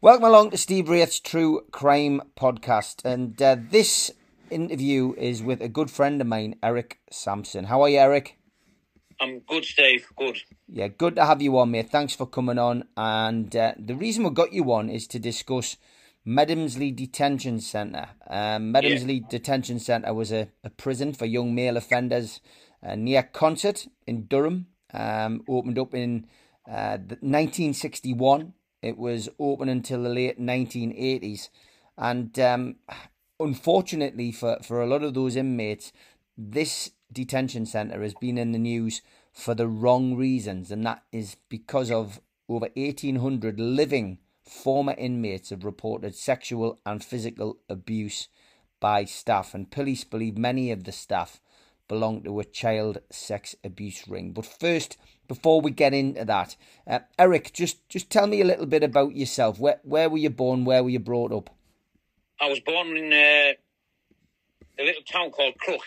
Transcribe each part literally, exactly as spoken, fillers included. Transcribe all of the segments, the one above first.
Welcome along to Steve Wraith's True Crime Podcast, and uh, this interview is with a good friend of mine, Eric Sampson. How are you, Eric? I'm good, Steve. Good. Yeah, good to have you on, mate. Thanks for coming on. And uh, the reason we got you on is to discuss Medhimsley Detention Centre. Um, Medhimsley yeah. Detention Centre was a, a prison for young male offenders uh, near Consett in Durham. Um, opened up in uh, nineteen sixty-one. It was open until the late nineteen eighties. And um, unfortunately for, for a lot of those inmates, this detention centre has been in the news for the wrong reasons. And that is because of over eighteen hundred living former inmates have reported sexual and physical abuse by staff. And police believe many of the staff belong to a child sex abuse ring. But first, before we get into that, uh, Eric, just just tell me a little bit about yourself. Where where were you born? Where were you brought up? I was born in uh, a little town called Crook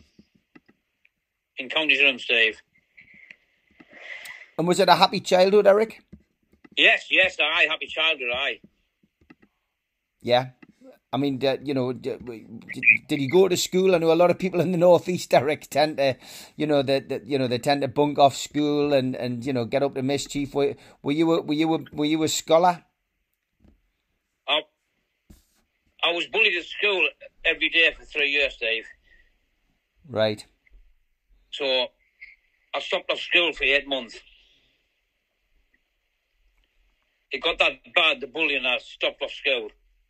in County Durham, Steve. And was it a happy childhood, Eric? Yes, yes, aye, happy childhood, aye. Yeah. I mean, uh, you know, did, did you go to school? I know a lot of people in the northeast, Eric, tend to, you know, that the, you know they tend to bunk off school and, and you know get up to mischief. Were, were you a, were you a, were you a scholar? I I was bullied at school every day for three years, Dave. Right. So I stopped off school for eight months. It got that bad, the bullying, I stopped off school.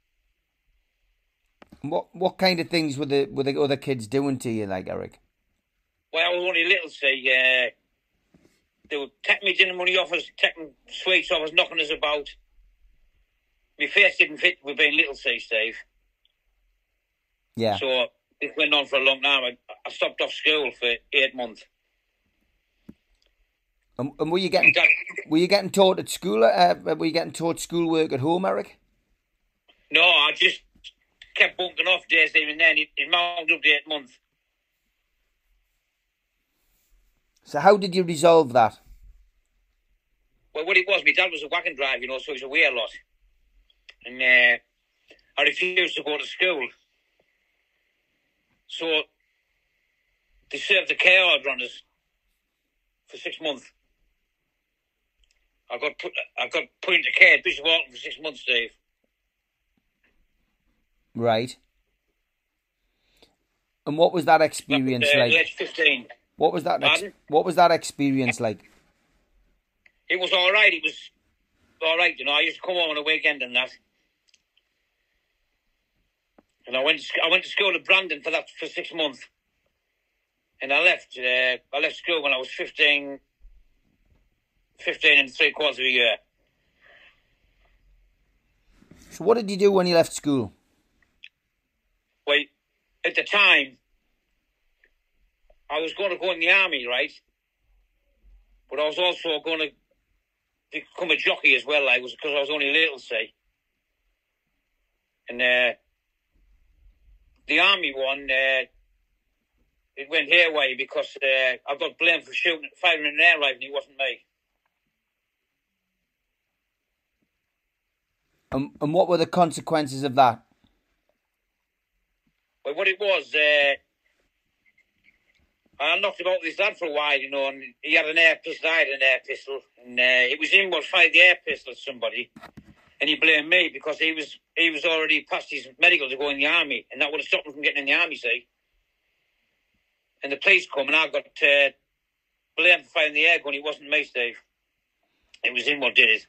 What what kind of things were the were the other kids doing to you, like, Eric? Well, I was only little, see. Uh, they were taking me dinner money off us, taking sweets off us, knocking us about. My face didn't fit with being little, see, Steve. Yeah. So it went on for a long time. I, I stopped off school for eight months. And, and were you getting that, were you getting taught at school? Uh, were you getting taught schoolwork at home, Eric? No, I just kept bunking off days even then. It, it mounted up to eight months. So how did you resolve that? Well, what it was, my dad was a wagon driver, you know, so he was away a lot. And uh, I refused to go to school. So they served a care order on us for six months. I got put I got put into care at Bishop Auckland for six months, Dave. Right. And what was that experience uh, like? Age fifteen. What was that? Ex- what was that experience like? It was all right. It was all right. You know, I used to come home on a weekend and that. And I went. To, I went to school at Brandon for that for six months. And I left. Uh, I left school when I was fifteen. Fifteen and three quarters of a year. So, what did you do when you left school? Well, at the time, I was going to go in the army, right? But I was also going to become a jockey as well. I was because I was only little, say. And uh, the army one, uh, it went hayway because uh, I got blamed for shooting, firing an air rifle, and it wasn't me. And, and what were the consequences of that? Well, what it was, uh, I knocked about with his dad for a while, you know, and he had an air pistol, I had an air pistol, and uh, it was him who fired the air pistol at somebody, and he blamed me because he was he was already past his medical to go in the army, and that would have stopped him from getting in the army, see. And the police come, and I got uh, blamed for firing the air gun. It wasn't me, Steve. It was him who did it.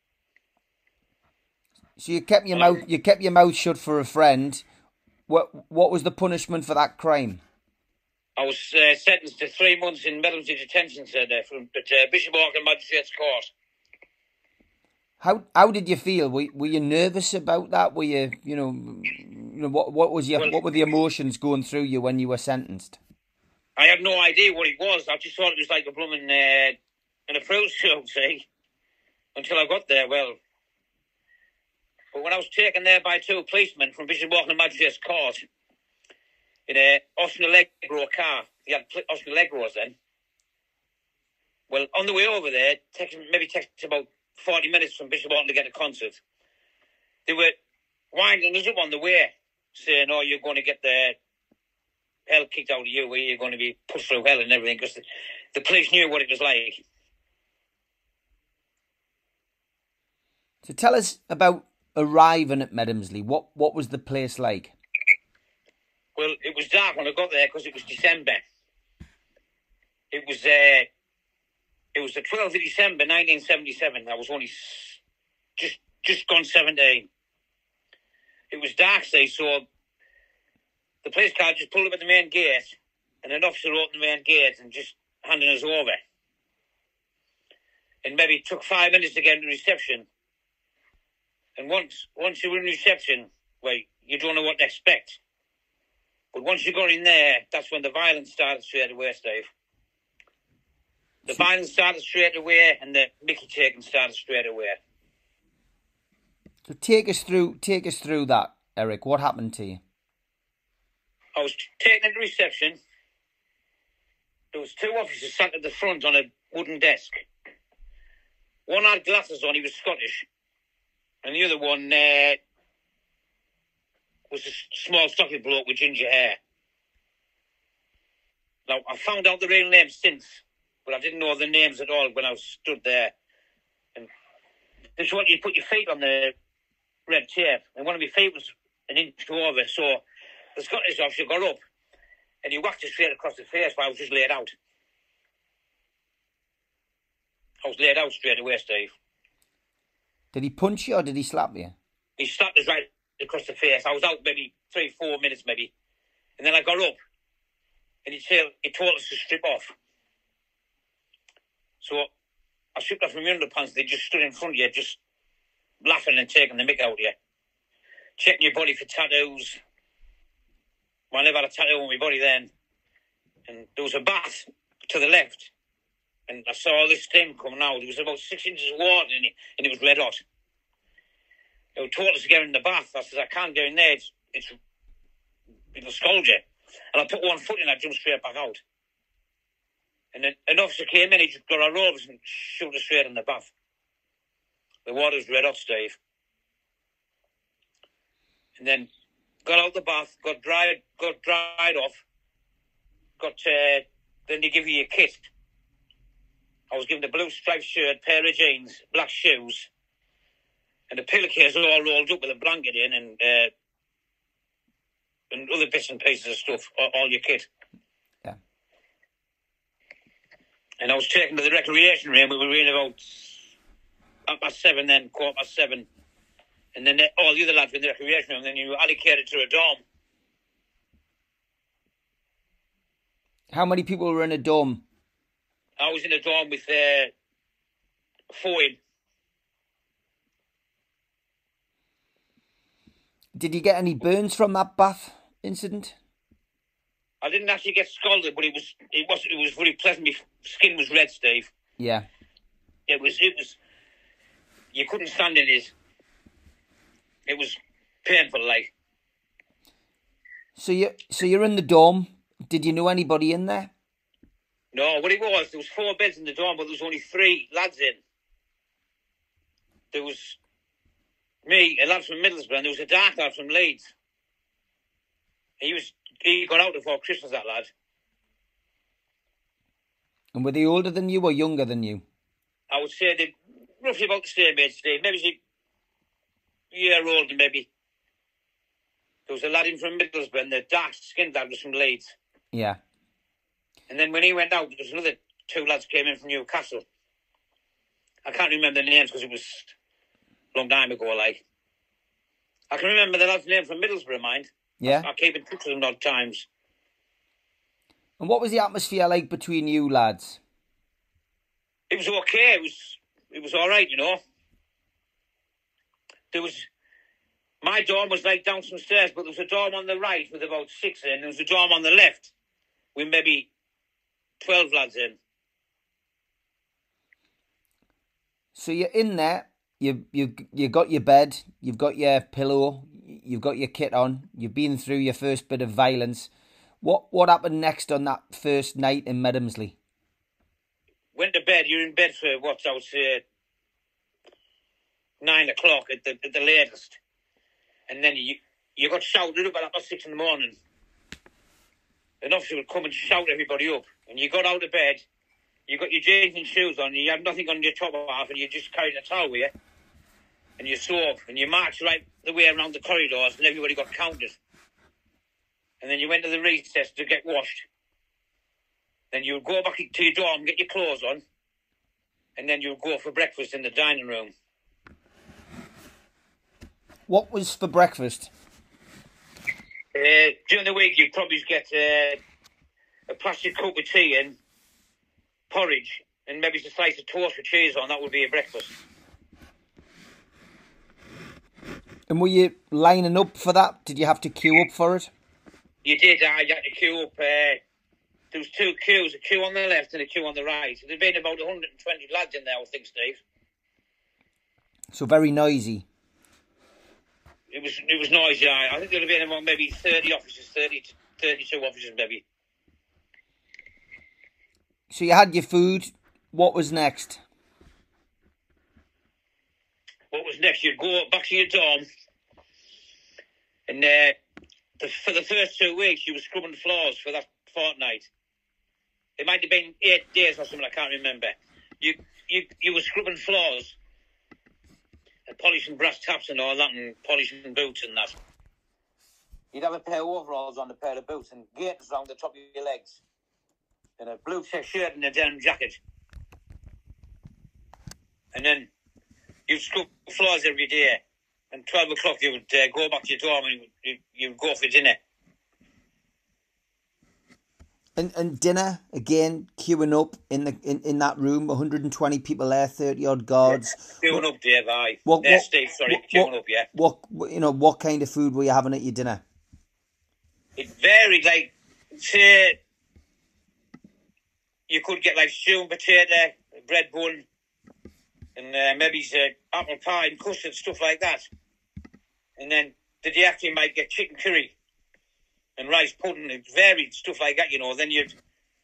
So you kept your mouth you kept your mouth shut for a friend. What what was the punishment for that crime? I was uh, sentenced to three months in Medhimsley Detention Centre from at uh, Bishop Auckland Magistrates Court. How how did you feel? Were were you nervous about that? Were you you know you know what what was your well, what were the emotions going through you when you were sentenced? I had no idea what it was. I just thought it was like a blooming uh, an approach show, see, until I got there. Well. But when I was taken there by two policemen from Bishop Auckland Magistrates Court in a Austin Allegro car, he had Austin Allegros then. Well, on the way over there, it takes, maybe takes about forty minutes from Bishop Auckland to get to Consett. they were winding us up on the way, saying, "Oh, you're going to get the hell kicked out of you, where you're going to be pushed through hell and everything," because the, the police knew what it was like. So tell us about arriving at Medhemsley. What what was the place like? Well, it was dark when I got there because it was December. It was uh, it was the twelfth of December, nineteen seventy-seven. I was only just just gone seventeen. It was dark, say, so the police car just pulled up at the main gate, and an officer opened the main gate and just handed us over. And maybe it took five minutes to get into reception. And once once you were in reception, well, you don't know what to expect. But once you got in there, that's when the violence started straight away, Steve. The violence started straight away, and the mickey taking started straight away. So take us through, take us through that, Eric. What happened to you? I was taken into reception. There was two officers sat at the front on a wooden desk. One had glasses on, he was Scottish. And the other one uh, was a small, stocky bloke with ginger hair. Now, I found out the real names since, but I didn't know the names at all when I was stood there. And this is what you put your feet on the red tape. And one of my feet was an inch over, so the Scottish officer got up and he whacked it straight across the face while I was just laid out. I was laid out straight away, Steve. Did he punch you or did he slap you? He slapped us right across the face. I was out maybe three, four minutes maybe. And then I got up and he told, he told us to strip off. So I stripped off my underpants. They just stood in front of you, just laughing and taking the mick out of you. Checking your body for tattoos. Well, I never had a tattoo on my body then. And there was a bath to the left. And I saw all this steam coming out. There was about six inches of water in it, and it was red hot. They told us to get in the bath. I said, I can't go in there. It's, it's, it'll scald you. And I put one foot in, I jumped straight back out. And then an officer came in, he just got our robes and shoved us straight in the bath. The water was red hot, Steve. And then got out the bath, got dried, got dried off, got, uh, then they give you your kit. I was given a blue striped shirt, pair of jeans, black shoes, and a pillowcase all rolled up with a blanket in, and uh, and other bits and pieces of stuff, all, all your kit. Yeah. And I was taken to the recreation room. We were in about half past seven, then quarter past seven, and then all the other lads were in the recreation room. And then you were allocated to a dorm. How many people were in a dorm? I was in a dorm with uh, four in. Did you get any burns from that bath incident? I didn't actually get scalded, but it was it was it was very pleasant. My skin was red, Steve. Yeah. It was it was. You couldn't stand in it. It was painful, like. So you so you're in the dorm. Did you know anybody in there? No, what it was, there was four beds in the dorm, but there was only three lads in. There was me, a lad from Middlesbrough, and there was a dark lad from Leeds. He was he got out before Christmas, that lad. And were they older than you or younger than you? I would say they're roughly about the same age, Steve. Maybe a year older, maybe. There was a lad in from Middlesbrough, and the dark-skinned lad was from Leeds. Yeah. And then when he went out, there was another two lads came in from Newcastle. I can't remember the names because it was a long time ago, like. I can remember the lad's name from Middlesbrough, mind. Yeah. I, I keep in touch with them odd times. And what was the atmosphere like between you lads? It was okay. It was it was all right, you know. There was... My dorm was like down some stairs, but there was a dorm on the right with about six in. There was a dorm on the left with maybe twelve lads in. So you're in there, you you you got your bed, you've got your pillow, you've got your kit on, you've been through your first bit of violence. What what happened next on that first night in Medhemsley? Went to bed. You're in bed for what I would say nine o'clock at the at the latest. and then you you got shouted up at about six in the morning. An officer would come and shout everybody up, and you got out of bed, you got your jeans and shoes on, and you had nothing on your top half, and you just carried a towel with you, and you sore, and you marched right the way around the corridors, and everybody got counted. And then you went to the recess to get washed. Then you would go back to your dorm, get your clothes on, and then you would go for breakfast in the dining room. What was for breakfast? Uh, during the week, you'd probably get uh, a plastic cup of tea and porridge, and maybe a slice of toast with cheese on. That would be a breakfast. And were you lining up for that? Did you have to queue up for it? You did. Uh, you had to queue up. Uh, there was two queues, a queue on the left and a queue on the right. There'd been about one hundred twenty lads in there, I think, Steve. So very noisy. It was it was noisy. I think there'd have been about maybe thirty officers, thirty to thirty-two officers, maybe. So you had your food. What was next? What was next? You'd go back to your dorm, and uh, the, for the first two weeks, you were scrubbing floors for that fortnight. It might have been eight days or something. I can't remember. You you you were scrubbing floors. And polishing brass taps and all that, and polishing boots and that. You'd have a pair of overalls on, a pair of boots, and gaiters around the top of your legs, and a blue shirt and a denim jacket. And then you'd scrub floors every day, and twelve o'clock you would uh, go back to your dorm and you'd, you'd go for dinner. And and dinner again, queuing up in the in, in that room, one hundred twenty people there, thirty odd guards. Yeah, queuing what, up, Dave. Aye. What, there, what, Steve. Sorry, what, queuing what, up. Yeah. What you know? What kind of food were you having at your dinner? It varied. Like, say, you could get like stew and potato, bread bun, and uh, maybe uh, apple pie and custard, stuff like that. And then the day after, you might get chicken curry and rice pudding, and varied stuff like that, you know. Then you'd,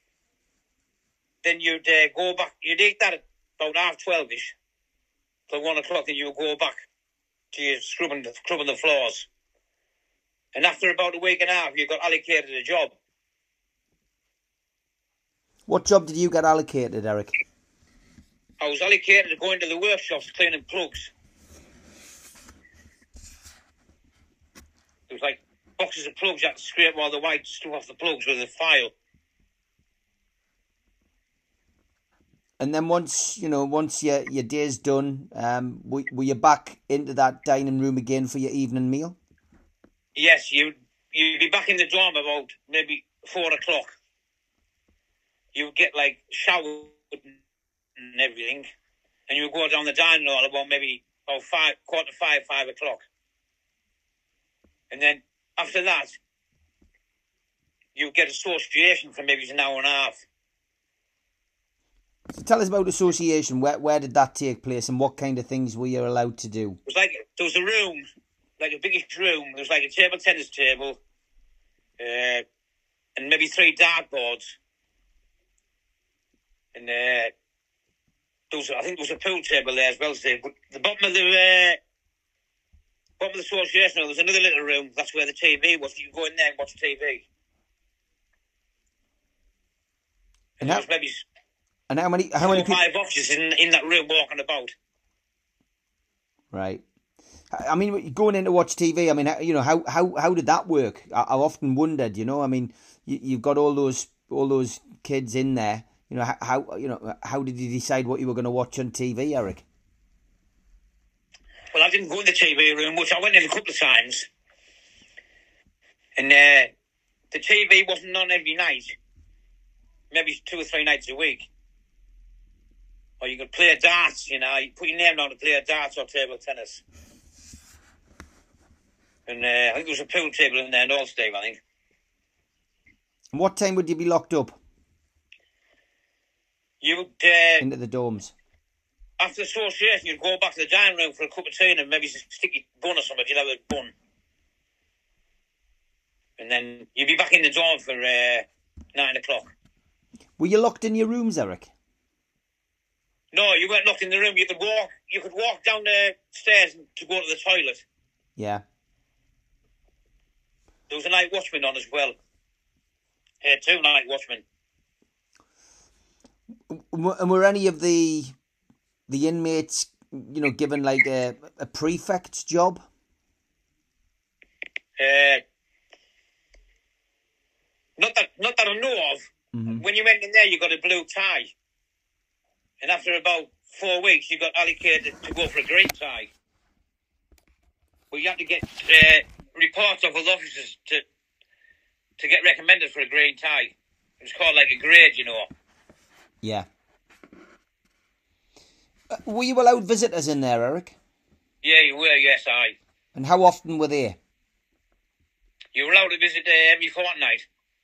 then you'd uh, go back. You'd eat that at about half twelve-ish, till one o'clock, and you would go back to your scrubbing, scrubbing the floors. And after about a week and a half, you got allocated a job. What job did you get allocated, Eric? I was allocated to go into the workshops cleaning plugs. It was like boxes of plugs. You had to scrape all the white stuff off the plugs with a file. And then once, you know, once your, your day's done, um, were, were you back into that dining room again for your evening meal? Yes, you'd, you'd be back in the dorm about maybe four o'clock. You would get, like, showered and everything, and you would go down the dining hall about maybe about five, quarter to five, five o'clock. And then after that, you would get association for maybe an hour and a half. So tell us about association. Where where did that take place, and what kind of things were you allowed to do? It was like, there was a room, like a biggish room. There was like a table tennis table, uh, and maybe three dartboards. And uh, there was, I think there was a pool table there as well. Steve. But the bottom of the uh, bottom of the association, there was another little room. That's where the T V was. You could go in there and watch T V. And, and there was maybe and how many how many people? Five officers in in that room walking about. Right. I mean, going in to watch T V. I mean, you know, how how how did that work? I, I often wondered. You know, I mean, you, you've got all those all those kids in there. You know, how, how you know how did you decide what you were going to watch on T V, Eric? Well, I didn't go in the T V room, which I went in a couple of times, and uh, the T V wasn't on every night. Maybe two or three nights a week. Or you could play darts. You know, you put your name down to play darts or table tennis. And uh, I think there was a pool table in there and all, Steve, I think. And what time would you be locked up? You would... Uh, into the dorms. After association, you'd go back to the dining room for a cup of tea and maybe a sticky bun or something. You'd have a bun. And then you'd be back in the dorm for uh, nine o'clock. Were you locked in your rooms, Eric? No, you weren't locked in the room. You could walk. You could walk down the stairs to go to the toilet. Yeah. there was a night watchman on as well. Uh, two night watchmen. And were any of the the inmates, you know, given like a, a prefect's job? Uh, not that, not that I know of. Mm-hmm. When you went in there, you got a blue tie, and after about four weeks, you got allocated to go for a green tie. But you have to get uh, reports of other officers to to get recommended for a green tie. It was called like a grade, you know. Yeah. Uh, were you allowed visitors in there, Eric? Yeah, you were. Yes, I. And how often were they? You were allowed to visit uh, every fortnight.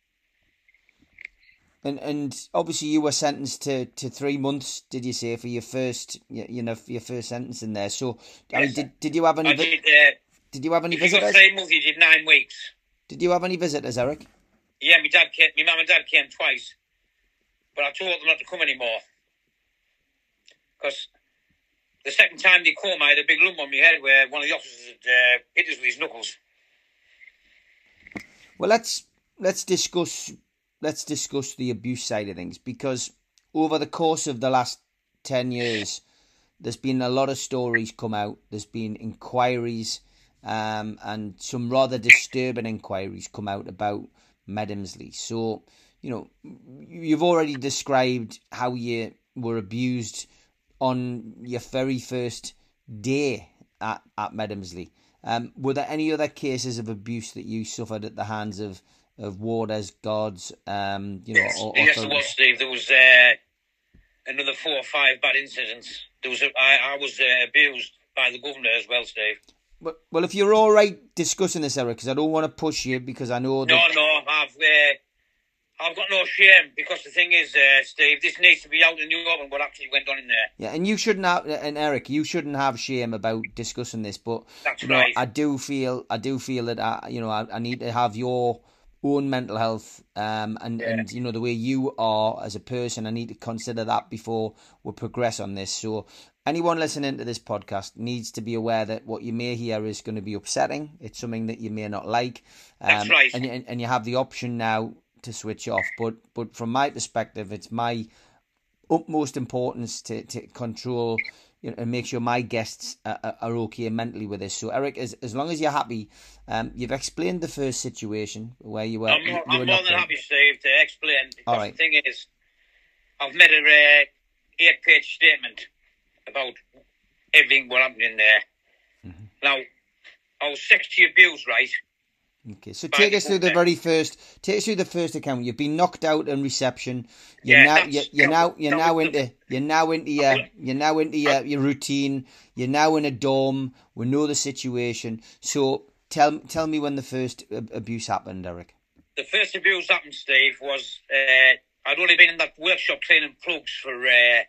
And and obviously you were sentenced to, to three months, did you say, for your first you know for your first sentence in there? So yes. I mean, did did you have any? I did, uh, did you have any if visitors? You got three months, you did nine weeks. Did you have any visitors, Eric? Yeah, my dad came. My mum and dad came twice, but I told them not to come anymore because the second time they came, I had a big lump on my head where one of the officers had uh, hit us with his knuckles. Well, let's let's discuss. Let's discuss the abuse side of things, because over the course of the last ten years, there's been a lot of stories come out. There's been inquiries um, and some rather disturbing inquiries come out about Medimsley. So, you know, you've already described how you were abused on your very first day at, at Medimsley. Um, were there any other cases of abuse that you suffered at the hands of of warders, guards, um, you know? Yes, or, yes there was, Steve. There was uh, another four or five bad incidents. There was, a, I, I was uh, abused by the governor as well, Steve. But, well, if you're all right discussing this, Eric, because I don't want to push you, because I know that... No, no, I've, uh, I've got no shame, because the thing is, uh, Steve, this needs to be out in the open what actually went on in there. Yeah, and you shouldn't have, and Eric, you shouldn't have shame about discussing this, but That's you know, right. I do feel, I do feel that I, you know, I, I need to have your own mental health, um, and, yeah. and you know the way you are as a person. I need to consider that before we progress on this. So anyone listening to this podcast needs to be aware that what you may hear is going to be upsetting. It's something that you may not like. Um, That's right. And, and and you have the option now to switch off. But but from my perspective, it's my utmost importance to to control, you know, and make sure my guests are, are okay mentally with this. So, Eric, as as long as you're happy, um, you've explained the first situation where you were. I'm more, you I'm were more than happy, Steve, to explain. Because All right. The thing is, I've made a uh, eight-page statement about everything what happened in there. Mm-hmm. Now, I was sexually abused, right? Okay, so take us through the very first. Take us through the first account. You've been knocked out in reception. You're yeah, now. You're, you're now. You're now into. You're now into your. You're now into your, your routine. You're now in a dorm. We know the situation. So tell tell me when the first abuse happened, Eric. The first abuse happened, Steve, was uh, I'd only been in that workshop cleaning plugs for uh,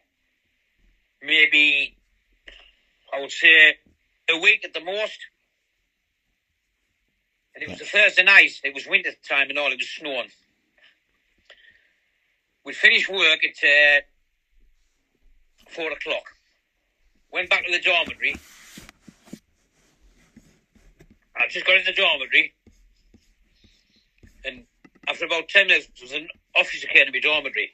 maybe I would say a week at the most. And it was the Thursday night. It was winter time and all. It was snowing. We finished work at uh, four o'clock. Went back to the dormitory. I just got in the dormitory. And after about ten minutes, there was an officer came to my dormitory.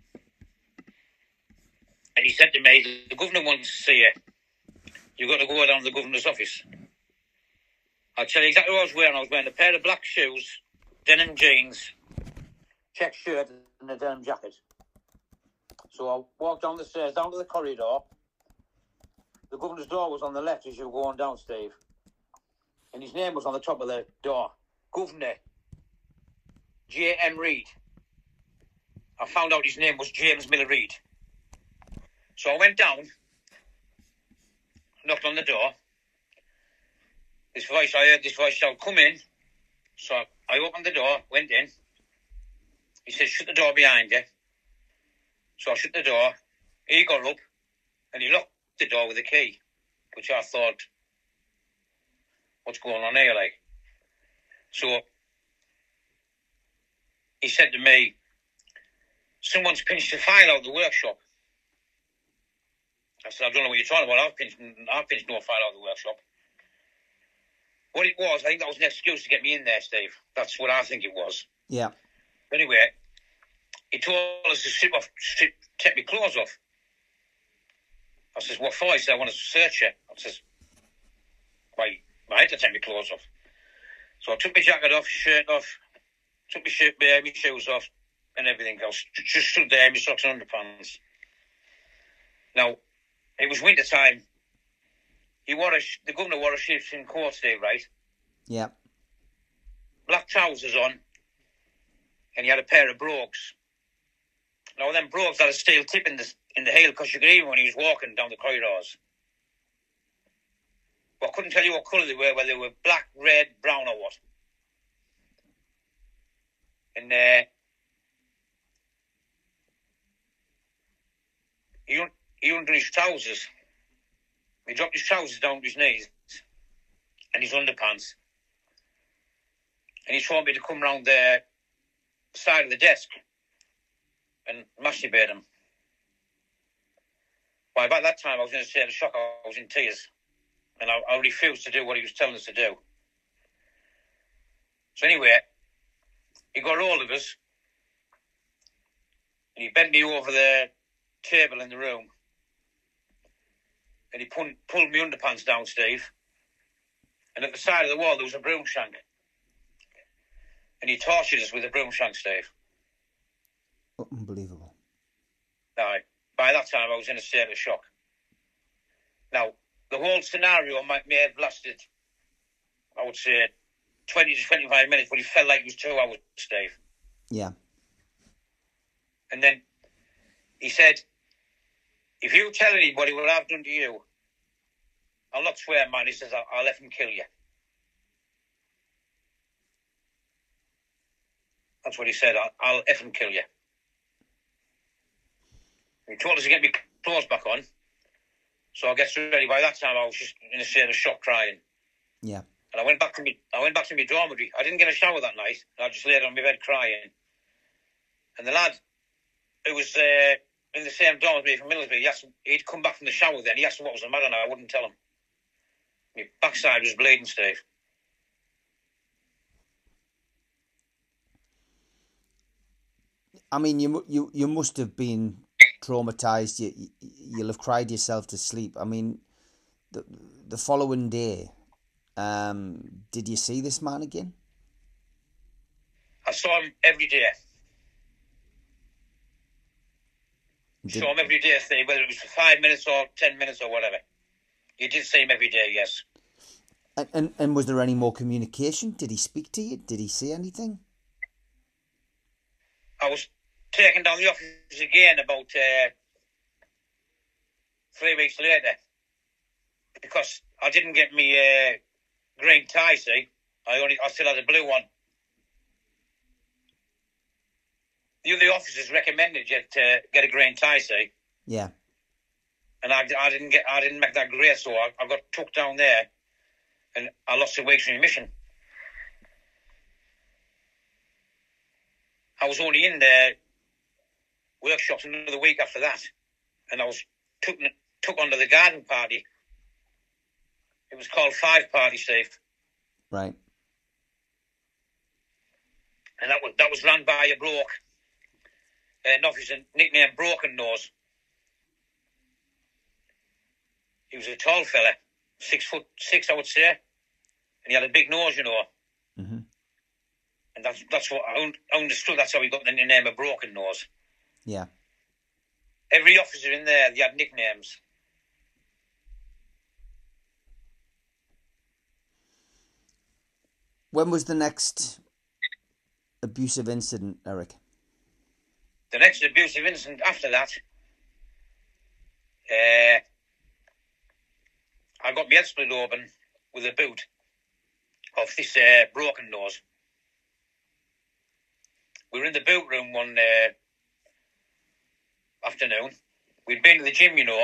And he said to me, the governor wants to see you. You've got to go down to the governor's office. I'll tell you exactly what I was wearing. I was wearing a pair of black shoes, denim jeans, check shirt and a denim jacket. So I walked down the stairs, down to the corridor. The governor's door was on the left as you were going down, Steve. And his name was on the top of the door. Governor J M Reid. I found out his name was James Miller Reid. So I went down, knocked on the door. This voice, I heard this voice shout, come in. So I opened the door, went in. He said, shut the door behind you. So I shut the door. He got up and he locked the door with a key, which I thought, what's going on here, like? So he said to me, someone's pinched a file out of the workshop. I said, I don't know what you're talking about. I've pinched, I've pinched no file out of the workshop. what it was, I think that was an excuse to get me in there, Steve. That's what I think it was. Yeah. Anyway, he told us to strip off, strip, take my clothes off. I says, what for? He said, I want to search you. I says, why? I had to take my clothes off. So I took my jacket off, shirt off, took my shirt, my, my shoes off, and everything else. Just stood there, my socks and underpants. Now, it was winter time. He wore a, the governor wore a sheepskin coat today, right? Yeah. Black trousers on, and he had a pair of brogues. Now, them brogues had a steel tip in the in the heel because you could hear him when he was walking down the corridors. But I couldn't tell you what colour they were, whether they were black, red, brown, or what. And uh, he he undid his trousers. He dropped his trousers down to his knees and his underpants. And he told me to come round the side of the desk and masturbate him. Well, by that time, I was in a state of shock. I was in tears. And I, I refused to do what he was telling us to do. So anyway, he got hold of us. And he bent me over the table in the room. And he pulled, pulled me underpants down, Steve. And at the side of the wall, there was a broom shank. And he tortured us with a broom shank, Steve. Unbelievable. Now, by that time, I was in a state of shock. Now, the whole scenario might, may have lasted, I would say, twenty to twenty-five minutes, but it felt like it was two hours, Steve. Yeah. And then he said, if you tell anybody what I've done to you, I'll not swear, man. He says, I'll, I'll let him kill you. That's what he said. I'll, I'll effing kill you. He told us to get my clothes back on. So I guess ready. By that time, I was just in a state of shock, crying. Yeah. And I went back to me. I went back to my dormitory. I didn't get a shower that night. I just laid on my bed crying. And the lad, who was uh, in the same dormitory from Middlesbrough, he asked, he'd come back from the shower. Then he asked him what was the matter, and I wouldn't tell him. My backside was bleeding, Steve. I mean, you you you must have been traumatized. You you'll have cried yourself to sleep. I mean, the the following day, um, did you see this man again? I saw him every day. Did... Saw him every day, Steve, whether it was for five minutes or ten minutes or whatever. You did see him every day, yes. And, and and was there any more communication? Did he speak to you? Did he say anything? I was taken down the office again about uh, three weeks later because I didn't get me uh, green tie. See, I only I still had a blue one. The other officers recommended you to get a green tie. See, yeah, and I, I didn't get I didn't make that grade, so I, I got took down there, and I lost a week's remission. I was only in the workshops another week after that, and I was took took onto the garden party. It was called Five Party, Steve. Right. And that was that was run by a bloke, an officer nicknamed Broken Nose. He was a tall fella, six foot six, I would say, and he had a big nose, you know. Mm-hmm. And that's that's what I understood. That's how he got the name of Broken Nose. Yeah. Every officer in there, they had nicknames. When was the next abusive incident, Eric? The next abusive incident after that, uh, I got my head split open with a boot of this uh, Broken Nose. We were in the boot room one uh, afternoon. We'd been to the gym, you know.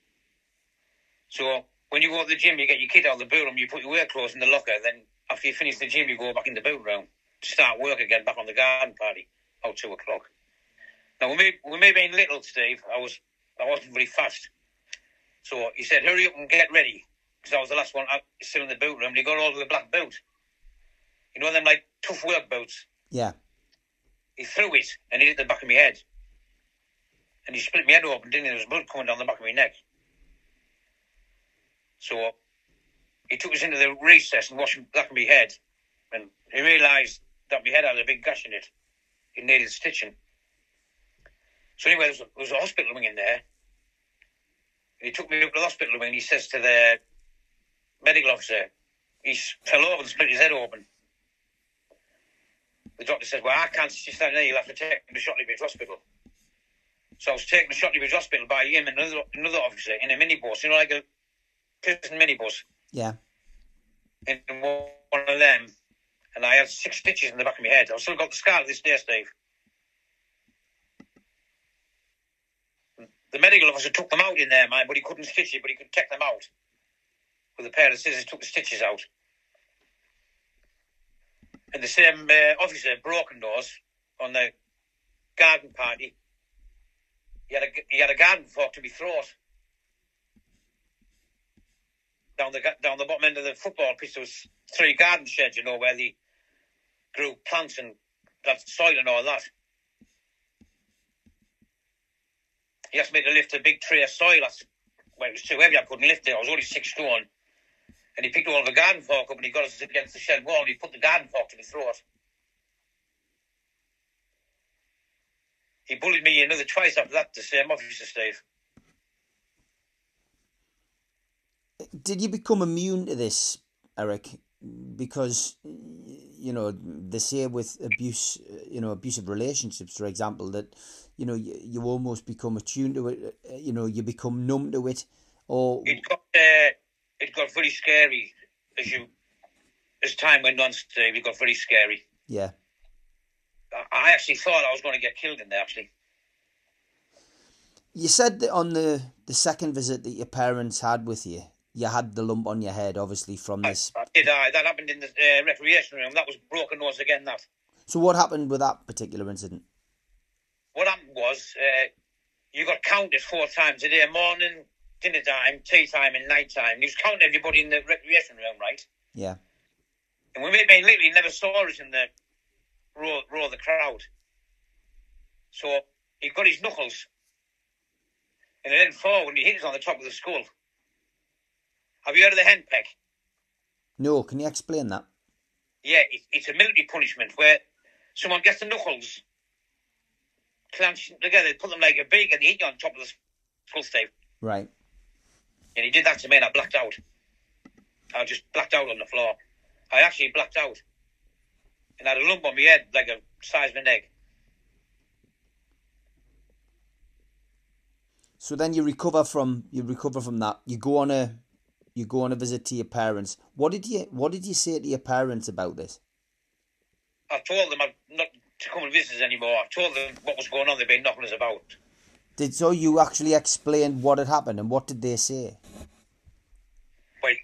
So when you go to the gym, you get your kit out of the boot room, you put your work clothes in the locker, then after you finish the gym, you go back in the boot room to start work again, back on the garden party, about two o'clock. Now, we may, we may have been little, Steve. I, was, I wasn't very fast. So he said, hurry up and get ready, because I was the last one out, still in the boot room. And he got all of the black boot. You know them like tough work boots? Yeah. He threw it and he hit the back of my head. And he split my head open, didn't he? There was blood coming down the back of my neck. So he took us into the recess and washed the back of my head. And he realised that my head had a big gash in it. It needed stitching. So anyway, there was, a, there was a hospital wing in there. He took me up to the hospital wing and he says to the medical officer, he fell over and split his head open. The doctor said, well, I can't stitch that there, you'll have to take him to Shotley Bridge Hospital. So I was taken to Shotley Bridge Hospital by him and another, another officer in a minibus, you know, like a prison minibus. Yeah. In one of them. And I had six stitches in the back of my head. I've still got the scar to this day, Steve. The medical officer took them out in there, man, but he couldn't stitch it, but he could take them out. With a pair of scissors, took the stitches out. And the same uh, officer broken nose on the garden party. He had a, he had a garden fork to my throat. Down the down the bottom end of the football pitch, there was three garden sheds, you know, where they grew plants and got soil and all that. He asked me to lift a big tray of soil. That's, well, it was too heavy, I couldn't lift it. I was only six stone. And he picked all the garden fork up and he got us against the shed wall and he put the garden fork to my throat. He bullied me another twice after that, the same officer, Steve. Did you become immune to this, Eric? Because, you know, they say with abuse, you know, abusive relationships, for example, that, you know, you, you almost become attuned to it, you know, you become numb to it, or... It got, uh, it got very scary as you, as time went on, Steve, it got very scary. Yeah. I actually thought I was going to get killed in there, actually. You said that on the, the second visit that your parents had with you, you had the lump on your head, obviously, from this... I, I did, I. That happened in the uh, recreation room. That was broken nose again, that. So what happened with that particular incident? What happened was, uh, you got counted four times a day, morning, dinner time, tea time and night time. He was counting everybody in the recreation room, right? Yeah. And we maybe literally never saw us in the row, row of the crowd. So he got his knuckles and it didn't fall when he hit us on the top of the skull. Have you heard of the henpeck? No, can you explain that? Yeah, it, it's a military punishment where someone gets the knuckles, clench them together, put them like a beak, and they hit you on top of the skull, Steve. Right. And he did that to me and I blacked out. I just blacked out on the floor. I actually blacked out. And I had a lump on my head like a size of an egg. So then you recover from you recover from that. You go on a you go on a visit to your parents. What did you what did you say to your parents about this? I told them I'd not to come and visit us anymore. I told them what was going on. They'd been knocking us about. Did so you actually explained what had happened and what did they say? Wait.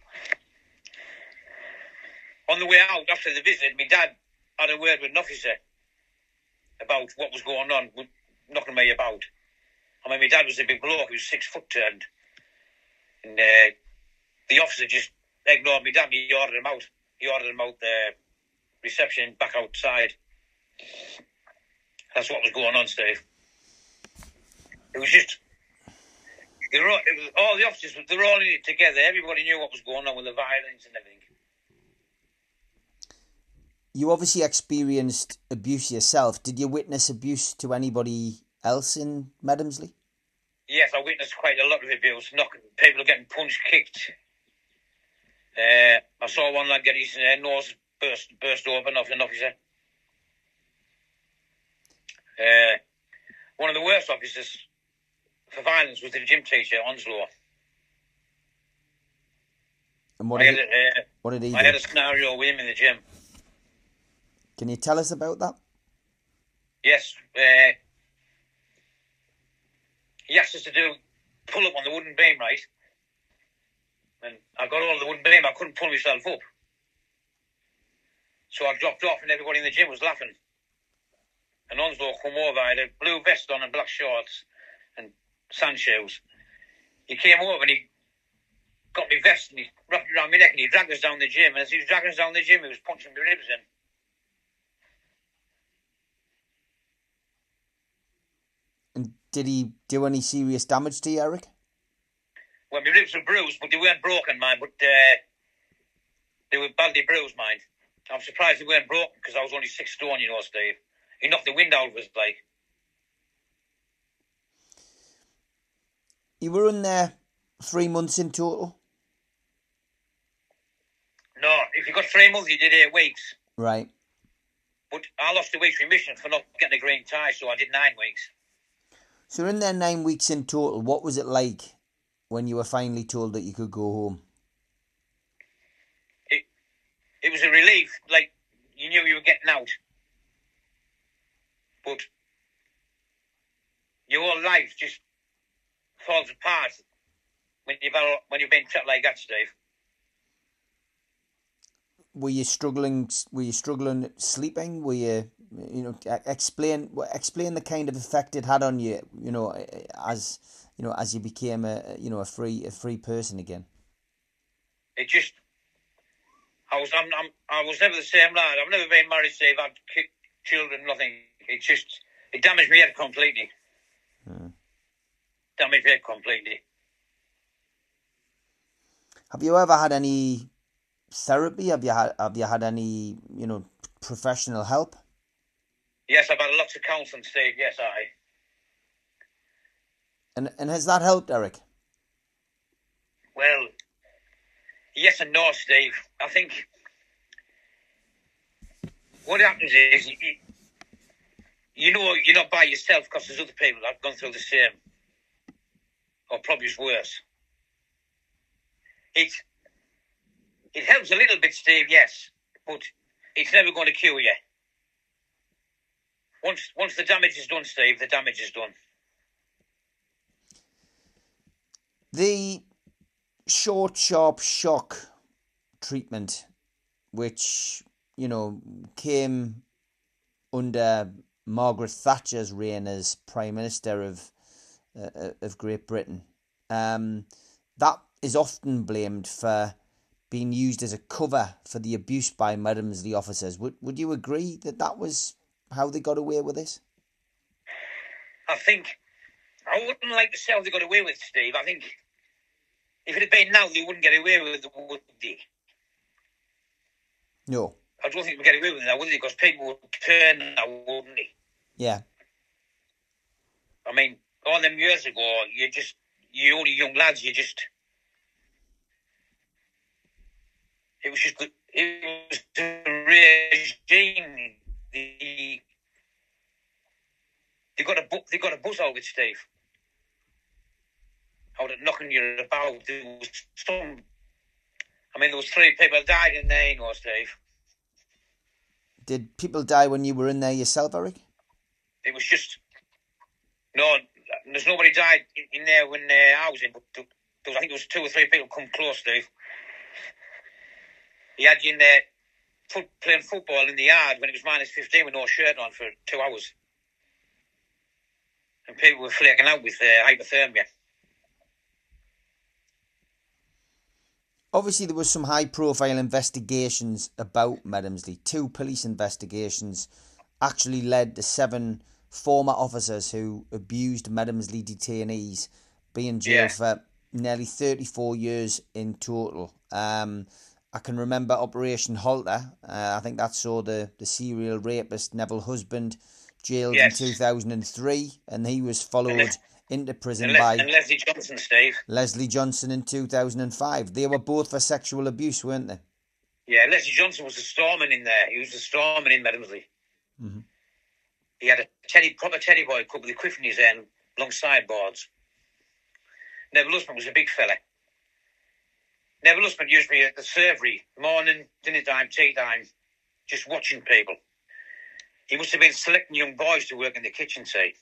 On the way out after the visit, my dad had a word with an officer about what was going on, knocking me about. I mean, my dad was a big bloke, he was six foot turned. And uh, the officer just ignored me dad, he ordered him out. He ordered him out the reception, back outside. That's what was going on, Steve. It was just, they were all, it was, all the officers, they were all in it together. Everybody knew what was going on with the violence and everything. You obviously experienced abuse yourself. Did you witness abuse to anybody else in Medhemsley? Yes, I witnessed quite a lot of abuse. Knocking, people getting punched, kicked. Uh, I saw one lad get his uh, nose burst burst open off an officer. Uh, one of the worst officers for violence was the gym teacher, Onslow. And what I did, had, he, uh, what did he I do? had a scenario with him in the gym. Can you tell us about that? Yes. Uh, he asked us to do pull up on the wooden beam, right? And I got all the wooden beam, I couldn't pull myself up. So I dropped off and everybody in the gym was laughing. And Onslow come over, I had a blue vest on and black shorts and sand shoes. He came over and he got me vest and he wrapped it around my neck and he dragged us down the gym. And as he was dragging us down the gym, he was punching my ribs in. And did he do any serious damage to you, Eric? Well, my ribs were bruised, but they weren't broken, mine. But uh, they were badly bruised, mine. I'm surprised they weren't broken because I was only six stone, you know, Steve. He knocked the wind out of us, like. You were in there three months in total? No, if you got three months, you did eight weeks. Right. But I lost a week's remission for not getting a green tie, so I did nine weeks. So in there nine weeks in total, what was it like when you were finally told that you could go home? It, it was a relief, like you knew you were getting out. But your whole life just falls apart when you've when you've been trapped like that, Steve. Were you struggling? Were you struggling sleeping? Were you, you know, explain explain the kind of effect it had on you, you know, as you know, as you became a, you know, a free a free person again. It just, I was I'm, I'm I was never the same lad. I've never been married, Steve. I've had children, nothing. It just it damaged me head completely. Hmm. Damaged me head completely. Have you ever had any therapy? Have you had have you had any, you know, professional help? Yes, I've had lots of counselling, Steve. Yes, I. And and has that helped, Eric? Well, yes and no, Steve. I think what happens is you, you know you're not by yourself because there's other people that have gone through the same, or probably worse. It it helps a little bit, Steve. Yes, but it's never going to cure you. Once once the damage is done, Steve, the damage is done. The short, sharp shock treatment, which, you know, came under Margaret Thatcher's reign as Prime Minister of uh, of Great Britain, um, that is often blamed for being used as a cover for the abuse by Medimsley officers. Would would you agree that that was how they got away with this? I think I wouldn't like to say how they got away with it, Steve. I think if it had been now, they wouldn't get away with it, would they? No. I don't think they'd get away with it now, would they? Because people would turn now, wouldn't they? Yeah. I mean, all them years ago, you just, you only young lads, you just, it was just, it was the regime. The, they got a book. They got a buzz out with Steve. Out of knocking you about. There was some. I mean, there was three people died in there, you know, Steve. Did people die when you were in there yourself, Eric? It was just no. There's nobody died in there when uh, I was in, but there was, I think there was two or three people come close, Steve. He had you in there foot, playing football in the yard when it was minus fifteen with no shirt on for two hours. And people were flaking out with uh, hypothermia. Obviously, there was some high-profile investigations about Medimsley. Two police investigations actually led to seven former officers who abused Medimsley detainees being jailed yeah. for nearly thirty-four years in total. Um, I can remember Operation Halter. Uh, I think that saw the, the serial rapist Neville Husband jailed yes. in two thousand three, and he was followed Les- into prison and Les- by... And Leslie Johnson, Steve. Leslie Johnson in two thousand five. They were both for sexual abuse, weren't they? Yeah, Leslie Johnson was the storeman in there. He was the storeman in Medimsley. Mm-hmm. He had a teddy, proper teddy boy cut with a quiff in his end, long sideboards. Neville Husband was a big fella. Neville Husband used me at the servery, morning, dinner time, tea time, just watching people. He must have been selecting young boys to work in the kitchen, say.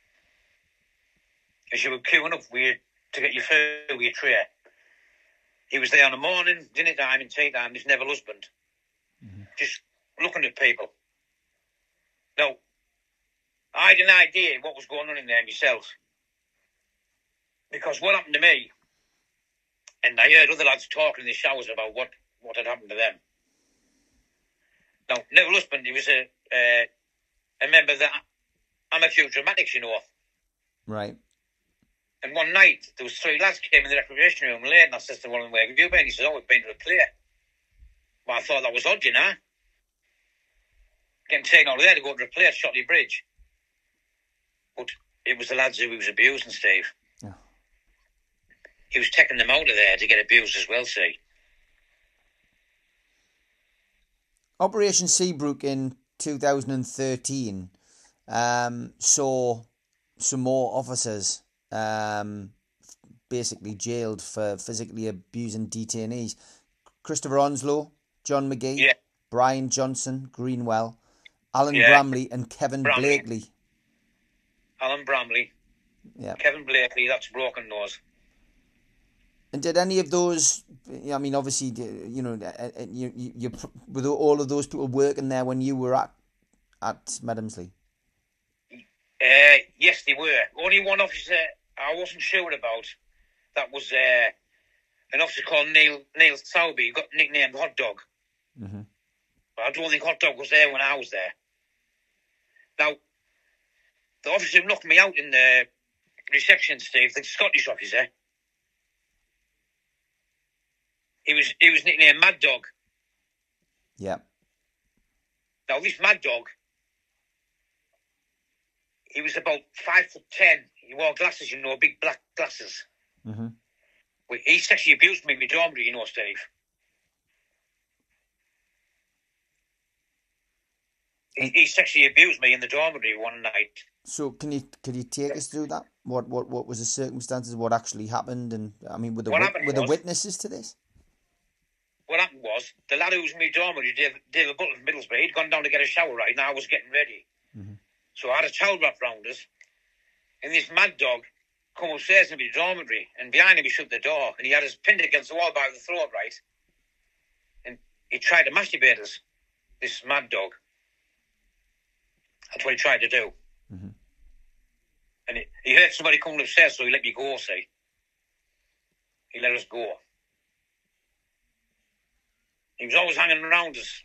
As you were queuing up with your, to get your food with your tray. He was there on the morning, dinner time and tea time, this Neville Husband. Mm-hmm. Just looking at people. Now, I had an idea what was going on in there myself. Because what happened to me, And I heard other lads talking in the showers about what, what had happened to them. Now, Neville Husband, he was a, uh, a member of the Amateur Dramatics, you know. Right. And one night, there was three lads came in the recreation room late, and I said to one of them, where have you been? He said, oh, we've been to a play. Well, I thought that was odd, you know. Getting taken out of there to go to a play at Shotley Bridge. But it was the lads who he was abusing, Steve. Yeah. He was taking them out of there to get abused as well, see. Operation Seabrook in two thousand thirteen um, saw some more officers um, basically jailed for physically abusing detainees. Christopher Onslow, John McGee, yeah. Brian Johnson, Greenwell, Alan yeah. Bramley and Kevin Bramley. Blakely. Alan Bramley. Yeah. Kevin Blakely, that's broken nose. And did any of those, I mean, obviously, you know, you, you, you were all of those people working there when you were at at Medimsley? Uh, yes, they were. Only one officer I wasn't sure about. That was uh, an officer called Neil Neil Souby. He got nicknamed Hot Dog. Mm-hmm. But I don't think Hot Dog was there when I was there. Now, the officer who knocked me out in the reception, Steve, the Scottish officer, he was he was nicknamed Mad Dog. Yeah. Now, this Mad Dog, he was about five foot ten. He wore glasses, you know, big black glasses. Mm-hmm. He sexually abused me in my dormitory, you know, Steve. He, he sexually abused me in the dormitory one night. So can you could you take us through that? What what what was the circumstances? What actually happened? And I mean, were the what were the was, witnesses to this? What happened was the lad who was in my dormitory, David, David Butler from Middlesbrough, he'd gone down to get a shower, right? And I was getting ready, mm-hmm. so I had a towel wrapped round us, and this Mad Dog come upstairs in my dormitory, and behind him he shut the door, and he had us pinned against the wall by the throat, right? And he tried to masturbate us. This Mad Dog. That's what he tried to do. Mm-hmm. And he, he heard somebody coming upstairs, so he let me go, see. He let us go. He was always hanging around us.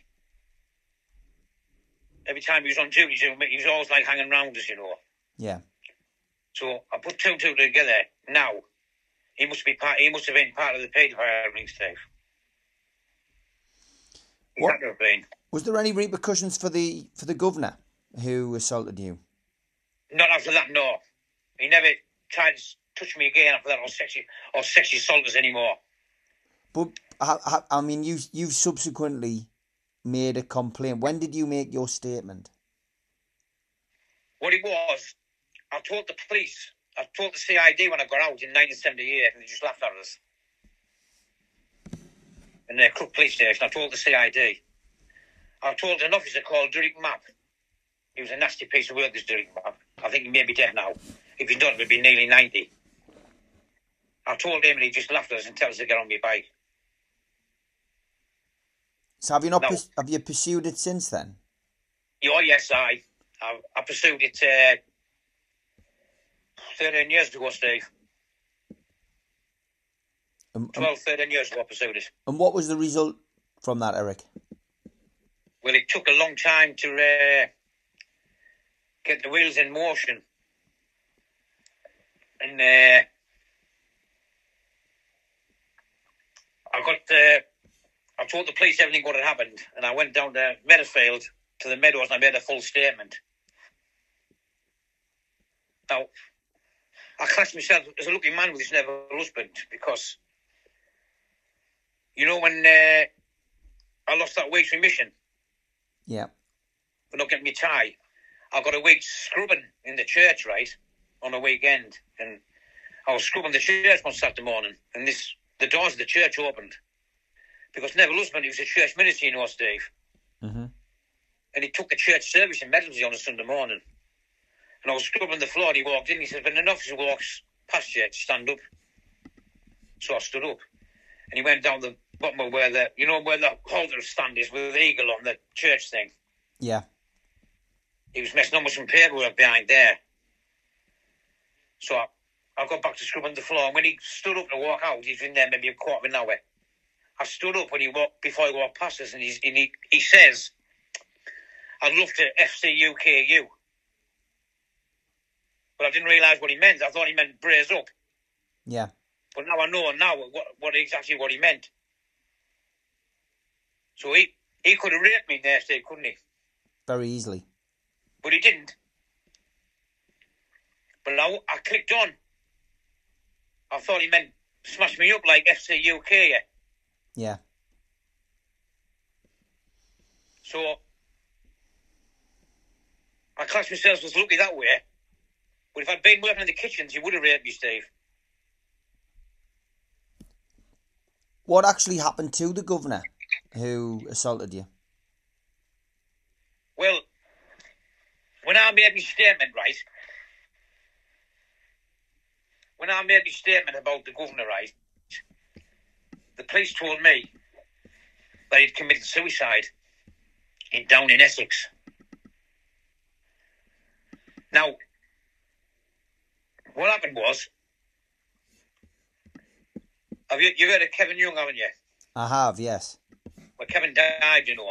Every time he was on duty, he was always like hanging around us, you know. Yeah. So I put two and two together. Now, he must be part. He must have been part of the paedophile ring, Steve. He what, had to have been. Was there any repercussions for the for the governor who assaulted you? Not after that, no. He never tried to touch me again after that, or sexually or sexually assault us anymore. But I, I mean, you you subsequently made a complaint. When did you make your statement? What it was, I told the police, I told the C I D when I got out in nineteen seventy-eight, and they just laughed at us. In the Crook police station, I told the C I D. I told an officer called Derek Mapp. He was a nasty piece of work, this Derek Mapp. I think he may be dead now. If he'd done it, he'd be nearly ninety. I told him, and he just laughed at us and told us to get on my bike. So have you not? No. Pers- have you pursued it since then? Oh yes, I, I, I pursued it uh, thirteen years ago, Steve. Um, twelve, thirteen years ago, I pursued it. And what was the result from that, Eric? Well, it took a long time to uh, get the wheels in motion, and uh, I got. Uh, I told the police everything what had happened, and I went down to Meadowfield to the Meadows and I made a full statement. Now, I class myself as a lucky man with this Neville husband because, you know, when uh, I lost that week's remission, yeah, for not getting me tie, I got a week's scrubbing in the church, right, on a weekend, and I was scrubbing the church one Saturday morning, and this the doors of the church opened. Because Neville Husband, he was a church minister, you know, Steve. Mm-hmm. And he took a church service in Medimsley on a Sunday morning. And I was scrubbing the floor and he walked in. He said, when an officer walks past you, stand up. So I stood up. And he went down the bottom of where the, you know, where the holder stand is with the eagle on the church thing. Yeah. He was messing on with some paperwork behind there. So I, I got back to scrubbing the floor, and when he stood up to walk out, he's been there maybe a quarter of an hour. I stood up when he walked, before he walked past us, and, he's, and he, he says, I'd love to F C U K U. But I didn't realise what he meant. I thought he meant brace up. Yeah. But now I know now what, what exactly what he meant. So he, he could have raped me there, Steve, couldn't he? Very easily. But he didn't. But I, I clicked on. I thought he meant smash me up like F C U K. Yeah. Yeah. So I classed myself as lucky that way. But if I'd been working in the kitchens, you would have raped me, Steve. What actually happened to the governor who assaulted you? Well, when I made my statement, right? When I made my statement about the governor, right? The police told me that he'd committed suicide in down in Essex. Now, what happened was, have you you heard of Kevin Young, haven't you? I have, yes. Well, Kevin died, you know.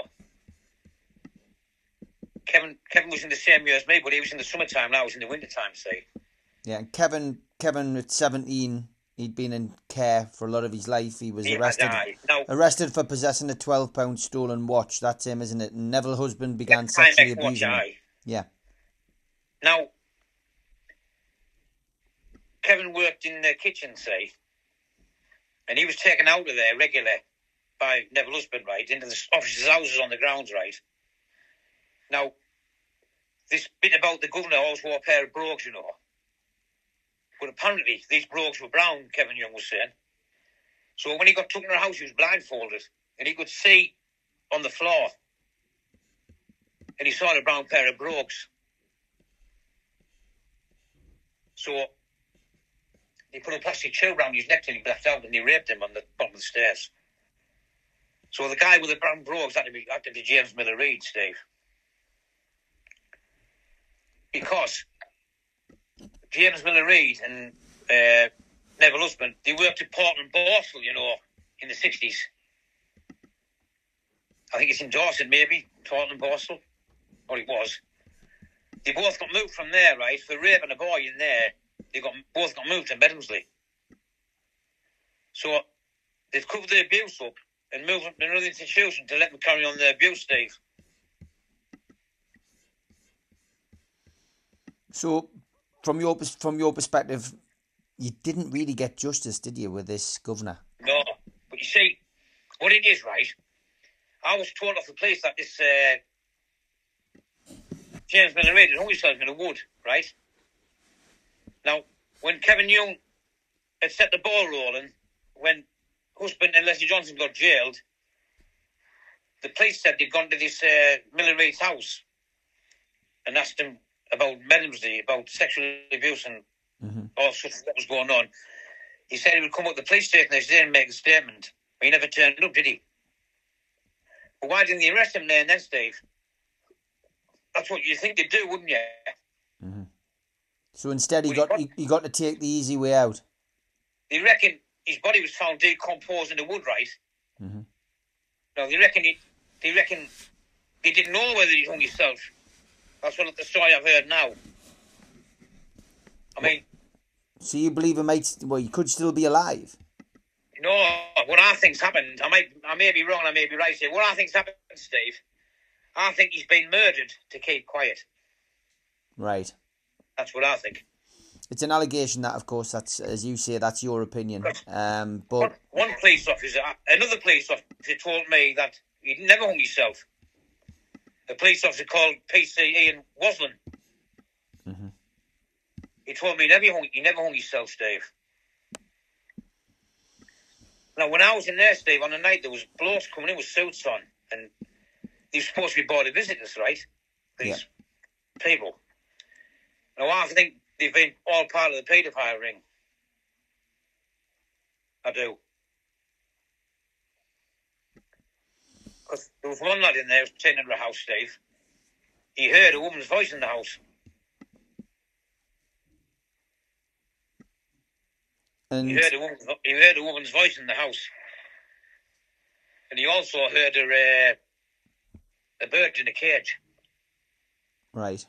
Kevin Kevin was in the same year as me, but he was in the summertime. Now I was in the wintertime. See. Yeah, and Kevin Kevin at seventeen, he'd been in care for a lot of his life. He was He arrested now, arrested for possessing a twelve pound stolen watch. That's him, isn't it? And Neville Husband began Timex sexually watch, abusing him. aye. Yeah. Now, Kevin worked in the kitchen, say, and he was taken out of there regularly by Neville Husband, right, into the officers' houses on the grounds, right. Now, this bit about the governor always wore a pair of brogues, you know. But apparently, these brogues were brown, Kevin Young was saying. So when he got took in the house, he was blindfolded, and he could see on the floor, and he saw a brown pair of brogues. So he put a plastic tube around his neck till he blacked out, and he raped him on the bottom of the stairs. So the guy with the brown brogues had to be, had to be James Miller Reid, Steve. Because James Miller Reid and uh, Neville Husband, they worked at Portland Borstal, you know, in the sixties. I think it's in Dorset, maybe, Portland Borstal. Or it was. They both got moved from there, right, for raping a boy in there. They got both got moved to Bedhamsley. So they've covered the abuse up and moved them to another institution to let them carry on their abuse, Steve. So, from your from your perspective, you didn't really get justice, did you, with this governor? No, but you see, what it is, right? I was told off the police that this uh, James Miller Reid had hung himself in a wood, right? Now, when Kevin Young had set the ball rolling, when Husband and Leslie Johnson got jailed, the police said they'd gone to this uh, Miller Reid's house and asked him about Medhamsley, about sexual abuse and mm-hmm. all sorts of what was going on. He said he would come up to the police station next day and make a statement. But he never turned up, did he? But why didn't they arrest him there and then, Steve? That's what you think they'd do, wouldn't you? Mm-hmm. So instead, he well, got, he, got he got to take the easy way out. They reckon his body was found decomposed in the wood, right? Mm-hmm. No, they reckon he, they reckon they didn't know whether he hung himself. That's what the story I've heard now. I mean... So you believe he might... Well, he could still be alive? No, what I think's happened... I might, I may be wrong, I may be right here. What I think's happened, Steve... I think he's been murdered to keep quiet. Right. That's what I think. It's an allegation that, of course, that's, as you say, that's your opinion. Um, but... One, one police officer... Another police officer told me that he'd never hung himself. A police officer called P C Ian Waslin. Mm-hmm. He told me he never hung, he never hung himself, Steve. Now, when I was in there, Steve, on the night, there was blokes coming in with suits on, and they were supposed to be boarded visitors, right? These yeah. people. Now, I think they've been all part of the paedophile ring. I do. Because there was one lad in there who was taken into a house, Steve. He heard a woman's voice in the house. And he heard a woman's, he heard a woman's voice in the house, and he also heard a uh, a bird in a cage. Right.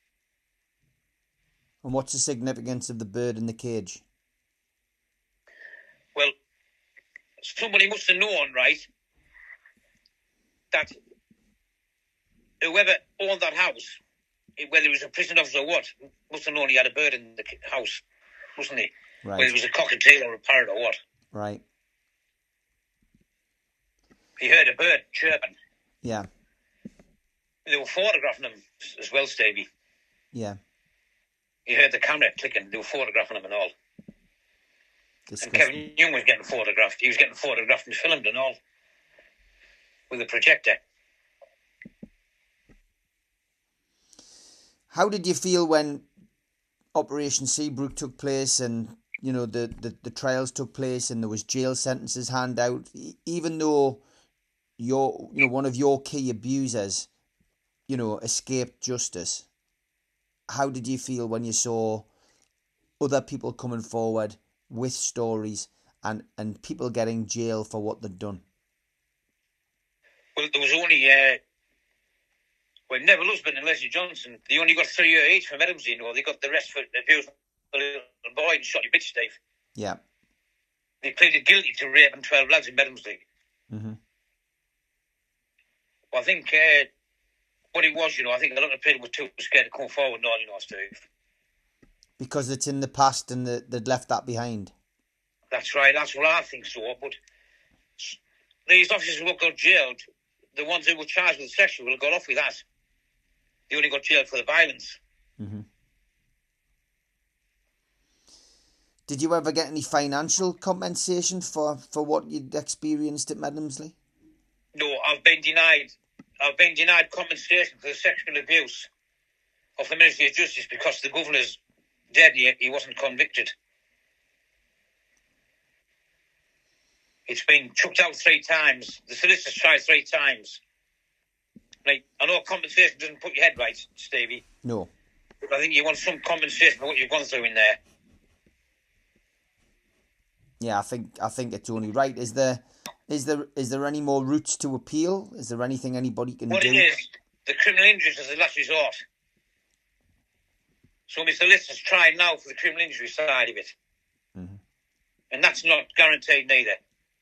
And what's the significance of the bird in the cage? Well, somebody must have known, right, that whoever owned that house, whether he was a prison officer or what, must have known he had a bird in the house, mustn't he? Right. Whether it was a cockatiel or a parrot or what. Right. He heard a bird chirping. Yeah. They were photographing him as well, Stevie. Yeah. He heard the camera clicking. They were photographing him and all. Disgusting. And Kevin Young was getting photographed. He was getting photographed and filmed and all with a projector. How did you feel when Operation Seabrook took place and, you know, the, the, the trials took place and there was jail sentences handed out, even though your, you know, one of your key abusers, you know, escaped justice? How did you feel when you saw other people coming forward with stories and, and people getting jail for what they'd done? Well, there was only, uh, well, Neville Husband and Leslie Johnson, they only got three years each from Edmonds, you know. They got the rest for abusing a little boy and shot your bitch, Steve. Yeah. They pleaded guilty to rape and twelve lads in Bedhamsley. Mm-hmm. Well, I think uh, what it was, you know, I think a lot of people were too scared to come forward and all, you know, Steve. Because it's in the past and the, they'd left that behind. That's right, that's what I think so. But these officers who got jailed, the ones who were charged with sexual got off with that. They only got jailed for the violence. Mm-hmm. Did you ever get any financial compensation for, for what you'd experienced at Medhamsley? No, I've been denied. I've been denied compensation for the sexual abuse of the Ministry of Justice because the governor's dead. He, he wasn't convicted. It's been chucked out three times. The solicitors tried three times. Like, I know compensation doesn't put your head right, Stevie. No. But I think you want some compensation for what you've gone through in there. Yeah, I think I think it's only right. Is there is there is there any more routes to appeal? Is there anything anybody can what do? What it is, the criminal injuries is the last resort. So my solicitors trying now for the criminal injury side of it. Mm-hmm. And that's not guaranteed neither.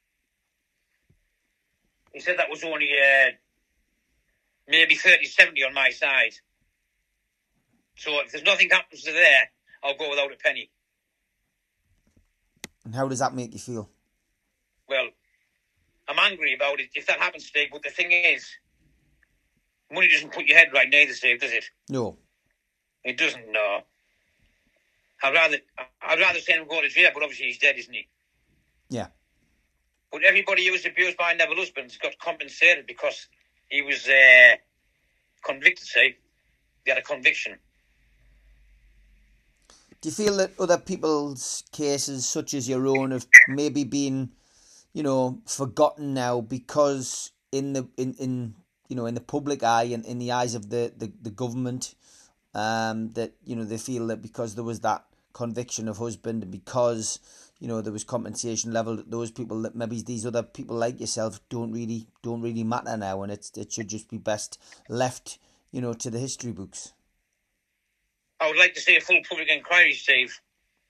He said that was only uh, maybe thirty seventy on my side. So if there's nothing happens to there, I'll go without a penny. And how does that make you feel? Well, I'm angry about it if that happens, Steve. But the thing is, money doesn't put your head right neither, Steve, does it? No. It doesn't, no. I'd rather, I'd rather see him go to jail, but obviously he's dead, isn't he? Yeah. But everybody who was abused by Neville Husbands got compensated because he was uh, convicted, see? He had a conviction. Do you feel that other people's cases, such as your own, have maybe been, you know, forgotten now because in the in, in you know in the public eye and in the eyes of the, the, the government, um, that you know they feel that because there was that conviction of husband and because you know there was compensation level, those people that maybe these other people like yourself don't really don't really matter now, and it's it should just be best left, you know, to the history books. I would like to see a full public inquiry, Steve.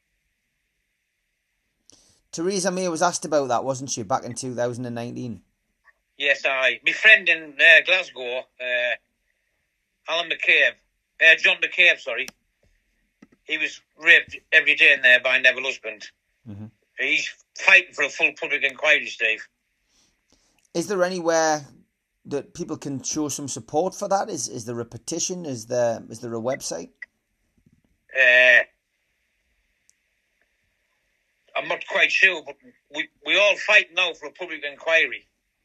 Theresa May was asked about that, wasn't she, back in two thousand nineteen? Yes, I. My friend in uh, Glasgow, uh, Alan McCabe, uh, John McCabe, sorry, he was raped every day in there by Neville Husband. Mm-hmm. He's fighting for a full public inquiry, Steve. Is there anywhere that people can show some support for that? Is is there a petition? Is there is there a website? Uh, I'm not quite sure, but we, we all fight now for a public inquiry.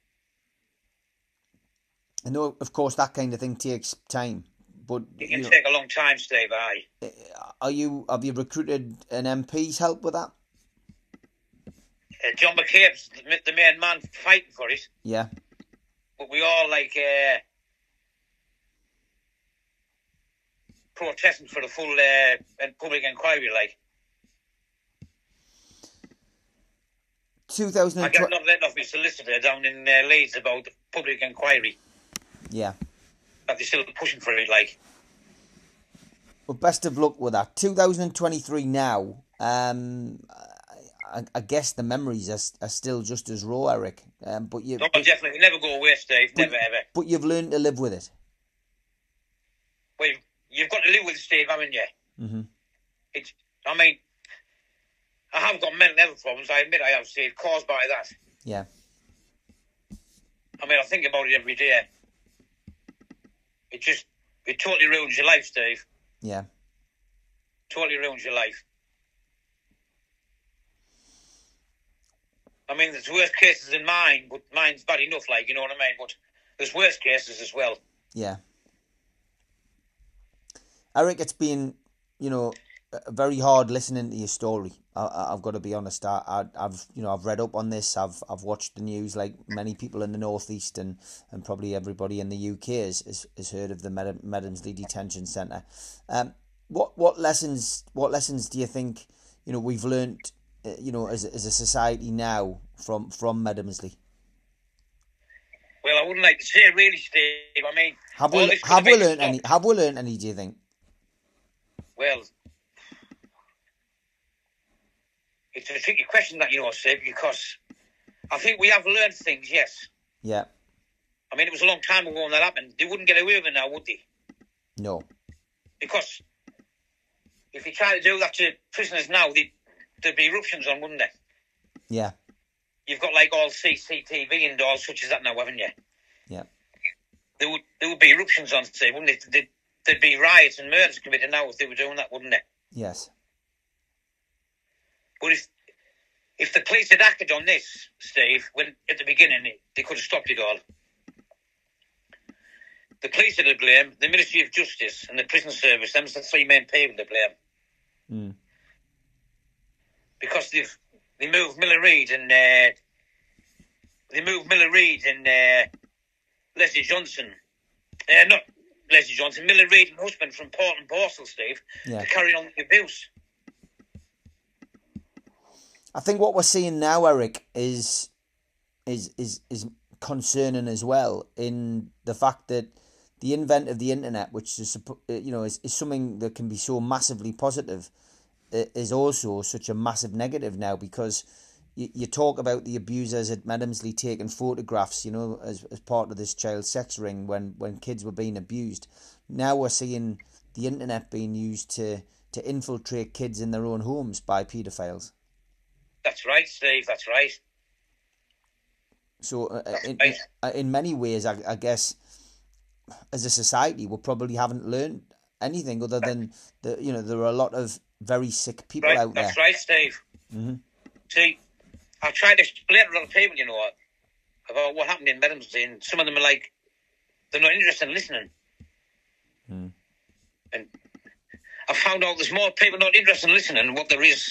I know, of course, that kind of thing takes time, but it can you take know, a long time, Steve. Aye. Are you have you recruited an M P's help with that? Uh, John McCabe's the, the main man fighting for it. Yeah. But we all like uh, protesting for the full uh, public inquiry, like. two thousand I got another letter off my solicitor down in uh, Leeds about the public inquiry. Yeah. But they're still pushing for it, like. Well, best of luck with that. two thousand twenty-three now. Um, I, I guess the memories are, are still just as raw, Eric. Um, but you. No, definitely never go away, Steve. But, never ever. But you've learned to live with it. Well, you've got to live with it, Steve, haven't you? Mm-hmm. It's. I mean, I have got mental health problems. I admit I have, Steve, caused by that. Yeah. I mean, I think about it every day. It just, it totally ruins your life, Steve. Yeah. Totally ruins your life. I mean, there's worse cases than mine, but mine's bad enough, like, you know what I mean? But there's worse cases as well. Yeah. Eric, it's been, you know, very hard listening to your story. I, I've got to be honest. I, I, I've, you know, I've read up on this. I've, I've watched the news, like many people in the northeast, and, and probably everybody in the U K has, has, has heard of the Med- Medimsley Detention Centre. Um, what, what lessons, what lessons do you think, you know, we've learnt, uh, you know, as, as a society now from, from Medimsley? Well, I wouldn't like to say really, Steve. I mean, have we, have we learnt any? Have we learnt any? Do you think? Well, it's a tricky question that, you know, Steve, because I think we have learned things, yes. Yeah. I mean, it was a long time ago when that happened. They wouldn't get away with it now, would they? No. Because if you try to do that to prisoners now, they, there'd be eruptions on, wouldn't there? Yeah. You've got like all C C T V and all such as that now, haven't you? Yeah. There would there would be eruptions on, say, wouldn't it? There'd, there'd be riots and murders committed now if they were doing that, wouldn't there? Yes. But if if the police had acted on this, Steve, when at the beginning they could have stopped it all. The police are to blame, the Ministry of Justice and the prison service. Them's the three main people to blame. Mm. Because they've they moved Miller Reid and uh, they moved Miller Reid and uh, Leslie Johnson. Uh, not Leslie Johnson, Miller Reid and husband from Portland Borstal, Steve, yeah. to carry on the abuse. I think what we're seeing now, Eric, is is is is concerning as well, in the fact that the invent of the internet, which is, you know, is, is something that can be so massively positive, is also such a massive negative now, because you, you talk about the abusers at Medimsley taking photographs, you know, as as part of this child sex ring when, when kids were being abused. Now we're seeing the internet being used to, to infiltrate kids in their own homes by paedophiles. That's right, Steve, that's right. So uh, that's in, right. in, in many ways, I, I guess, as a society, we probably haven't learned anything other than, the you know, there are a lot of very sick people right, out there. That's right, Steve. Mm-hmm. See, I've tried to explain to a lot of people, you know, about what happened in Medimsley, and some of them are like, they're not interested in listening. Mm. And I found out there's more people not interested in listening than what there is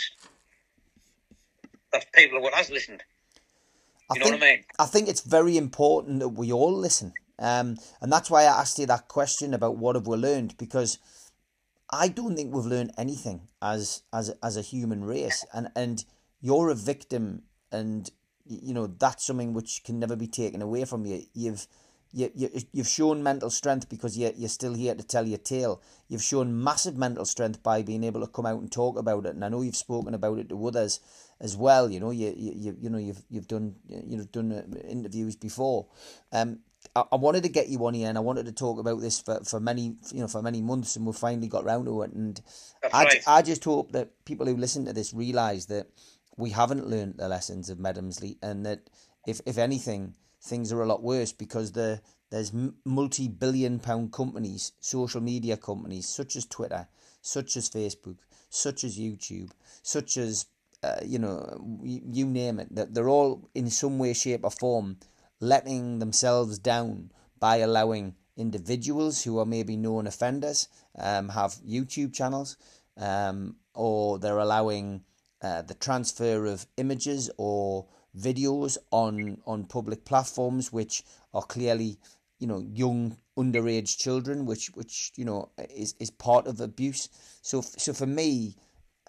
of people who has listened. You I know think, what I mean? I think it's very important that we all listen. Um, and that's why I asked you that question about what have we learned, because I don't think we've learned anything as as as a human race, and and you're a victim, and you know that's something which can never be taken away from you. You've you, you you've shown mental strength because you you're still here to tell your tale. You've shown massive mental strength by being able to come out and talk about it, and I know you've spoken about it to others as well. You know you you you know you've you've done you know done interviews before. Um. I wanted to get you on here, and I wanted to talk about this for, for many you know for many months, and we finally got round to it. And I, right. I just hope that people who listen to this realise that we haven't learned the lessons of Medimsley, and that if if anything, things are a lot worse, because the there's multi-billion pound companies, social media companies such as Twitter, such as Facebook, such as YouTube, such as uh, you know you, you name it, that they're all in some way, shape, or form letting themselves down by allowing individuals who are maybe known offenders um, have YouTube channels, um, or they're allowing uh, the transfer of images or videos on on public platforms which are clearly, you know, young underage children, which which you know is is part of abuse. So so for me,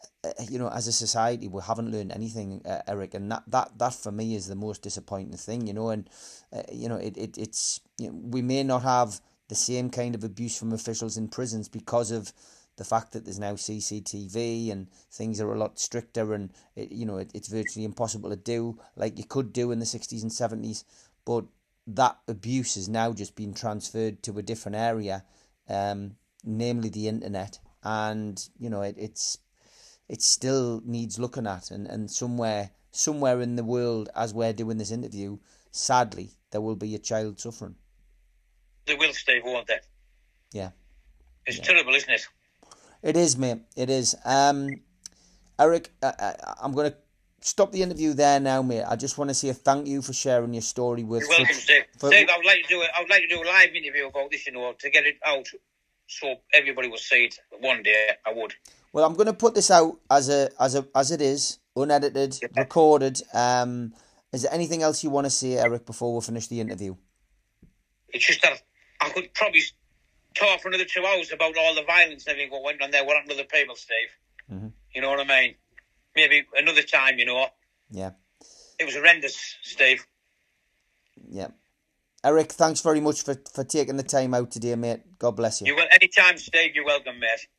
you know, as a society, we haven't learned anything, uh, Eric, and that, that, that for me is the most disappointing thing, you know, and, uh, you know, it, it it's, you know, we may not have the same kind of abuse from officials in prisons because of the fact that there's now C C T V and things are a lot stricter, and, it, you know, it, it's virtually impossible to do like you could do in the sixties and seventies, but that abuse has now just been transferred to a different area, um, namely the internet, and, you know, it, it's, it still needs looking at, and, and somewhere somewhere in the world, as we're doing this interview, sadly, there will be a child suffering. They will, Steve, won't they? Yeah. It's yeah. terrible, isn't it? It is, mate. It is. Um, Eric, I, I, I'm going to stop the interview there now, mate. I just want to say a thank you for sharing your story with us. You're welcome, Steve. For, Steve, I would like to do it. I would like to do a live interview about this, you know, to get it out so everybody will see it one day. I would. Well, I'm going to put this out as a as a as it is, unedited, yeah. recorded. Um, is there anything else you want to say, Eric, before we finish the interview? It's just that I could probably talk for another two hours about all the violence and everything what went on there, what happened to the people, Steve. Mm-hmm. You know what I mean? Maybe another time, you know. Yeah. It was horrendous, Steve. Yeah. Eric, thanks very much for, for taking the time out today, mate. God bless you. You will anytime, Steve. You're welcome, mate.